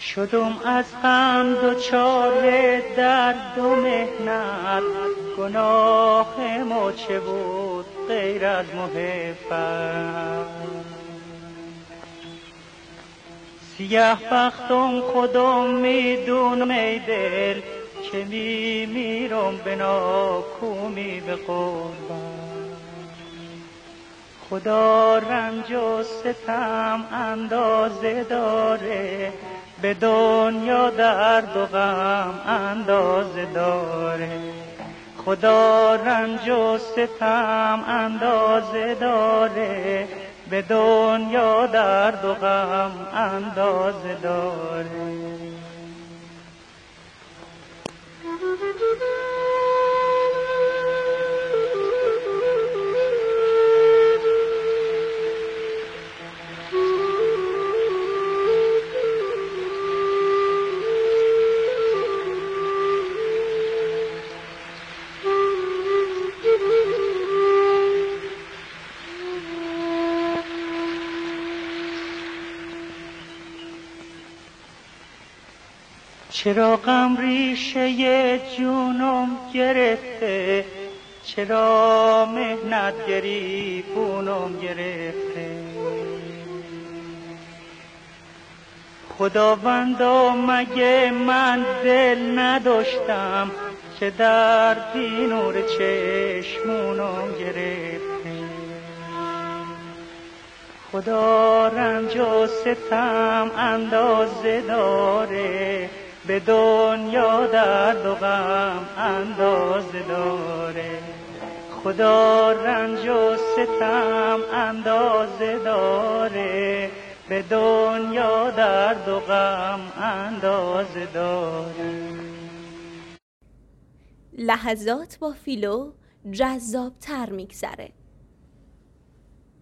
شدم از غم دچار درد و محنت، گناه ما چه بود غیر از محبت. سیاه بختم خودم میدونم ای دل، که میمیرم به ناکامی به قربت. خدا رنج و ستم اندازه داره، به دنیا درد و غم اندازه داره. خدا رنج و ستم اندازه داره، به دنیا درد و غم اندازه داره. چرا غم ریشه جونم گرفته، چرا مهنت گریبونم گرفته. خداوندا مگه من دل نداشتم، که دردی نور چشمونم گرفته. خدا رنج و ستم اندازه داره، به دنیا درد و غم اندازه داره. خدا رنج و ستم اندازه داره، به دنیا درد و غم اندازه داره. لحظات با فیلو جذاب‌تر میگذره.